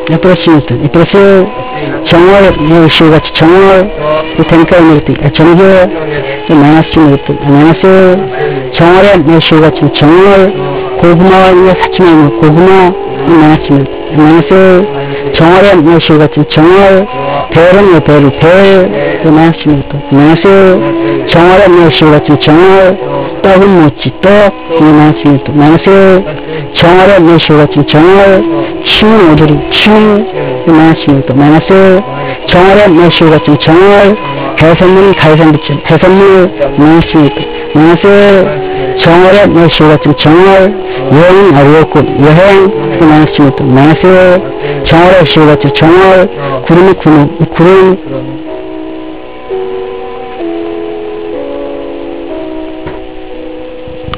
플러스 뉴턴, 플러스 정월, 시우같이 정월, 대니까 뉴턴, 정교, 마이너스 뉴턴, 마이너스 정월에 시우같이 정월, 고구마와 사치면 고구마, 마이너스 뉴턴, 마이너스 정월에 시우같이 정월, 별은 별, 마이너스 뉴턴, 마이너스 정월에 시우같이 정월, 떡은 뭐지, 떡, 마이너스 뉴턴, 마이너스 정월에 시우같이 정월, 춤은 오두리, 춤, 마이너스 뉴턴, 마이너스 정월에 시우같이 정월, 해산물은 가해산 붙임, 해산물, 마이너스 뉴턴, 마이너스 정월에 시우같이 정월, 여행은 어려웠군, 여행, 마이너스 뉴턴, 마이너스 정월에 시우같이 정월, 구름은 구름,